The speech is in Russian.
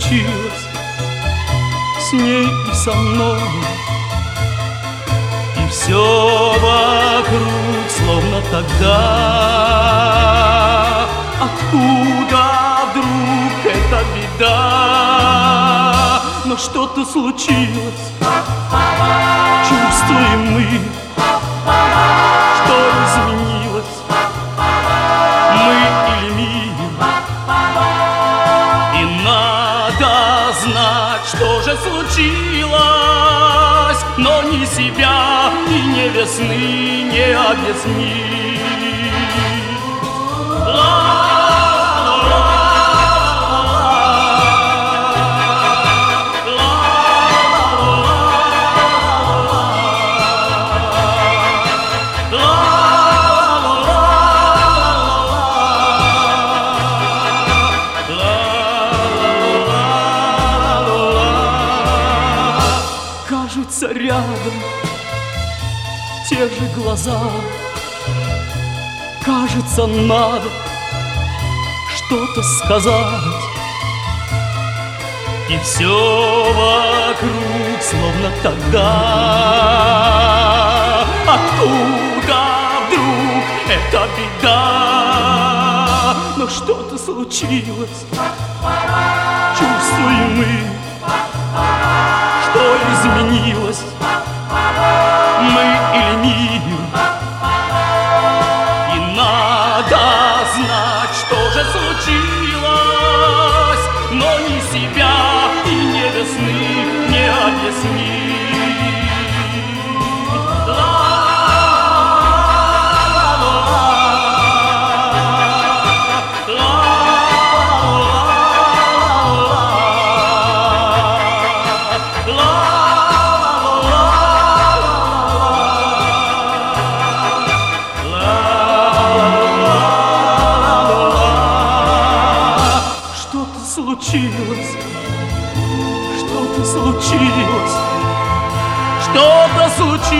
случилось с ней и со мной, и все вокруг словно тогда. Откуда вдруг эта беда? Но что-то случилось, чувствуем мы, что изменилось, мы или мир. И надо знать, что же случилось, но ни себя и ни весны не объяснить. Кажется, рядом те же глаза. Кажется, надо что-то сказать, и все вокруг словно тогда. Откуда вдруг эта беда? Но что-то случилось, чувствуем мы, что изменилось, мы или мир. И надо знать, что же случилось, но ни себя и ни весны не объяснить. Случилось, что-то случилось, что-то случилось.